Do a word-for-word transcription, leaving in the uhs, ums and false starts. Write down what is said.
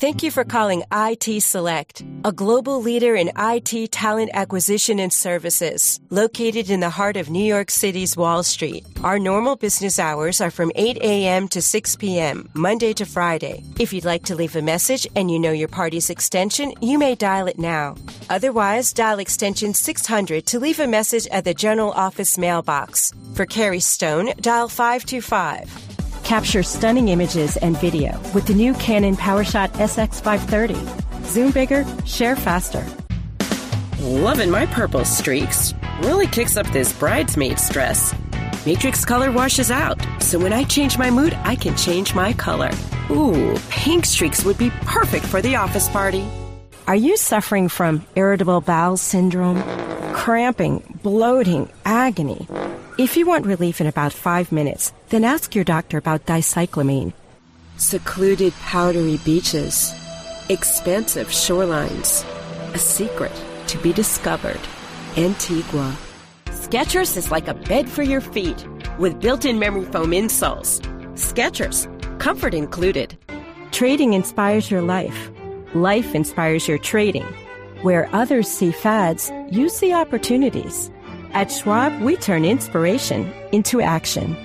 Thank you for calling I T Select, a global leader in I T talent acquisition and services, located in the heart of New York City's Wall Street. Our normal business hours are from eight a.m. to six p.m., Monday to Friday. If you'd like to leave a message and you know your party's extension, you may dial it now. Otherwise, dial extension six hundred to leave a message at the General Office mailbox. For Carrie Stone, dial five two five. Capture stunning images and video with the new Canon PowerShot S X five thirty. Zoom bigger, share faster. Loving my purple streaks. Really kicks up this bridesmaid stress. Matrix Color washes out, so when I change my mood, I can change my color. Ooh, pink streaks would be perfect for the office party. Are you suffering from irritable bowel syndrome, cramping, bloating, agony? If you want relief in about five minutes, then ask your doctor about dicyclamine. Secluded powdery beaches, expansive shorelines, a secret to be discovered. Antigua. Skechers is like a bed for your feet with built-in memory foam insoles. Skechers, comfort included. Trading inspires your life. Life inspires your trading. Where others see fads, you see opportunities. At Schwab, we turn inspiration into action.